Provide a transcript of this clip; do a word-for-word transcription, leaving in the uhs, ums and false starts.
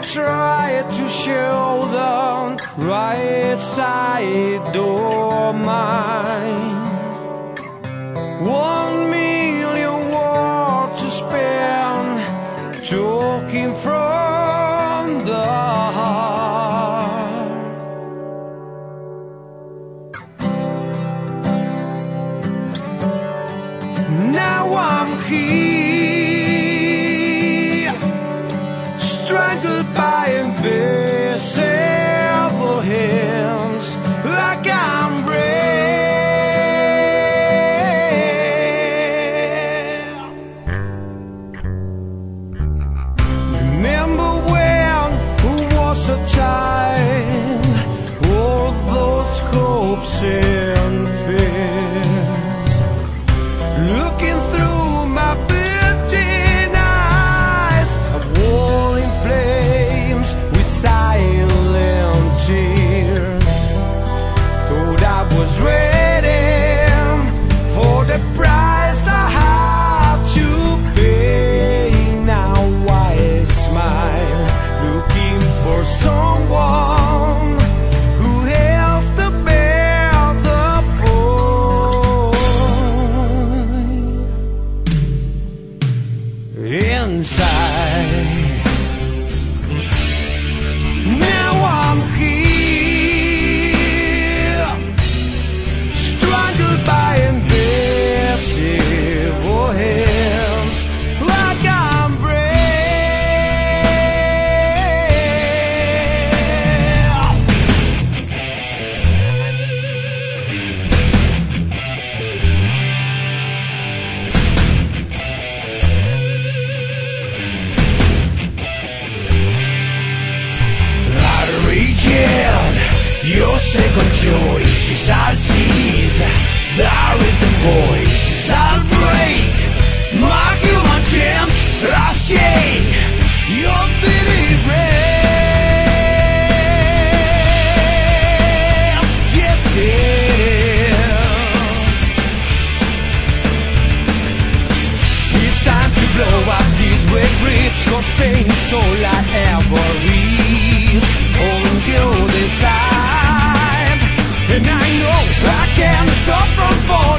try to show the right side of mine. One million words to spend talking from the heart. Now I'm here, strangled by invisible hands, like I'm brave. Remember when it was a time, all those hopes and fears, looking through my burning eyes, a wall in flames with silent tears. Thought I was ready for the price I had to pay. Now I smile, looking for someone who helps to bear the point inside. Now I'm here, strangled by invisible hands, like I'm brave. Reject your second choice is I'll seize. There is the voice is I'll break. My human gems I shake. Your dirty breath. Yes, it. It's time to blow up this wet bridge, 'cause pain is all I ever read on the other side. And I know I can't stop from falling.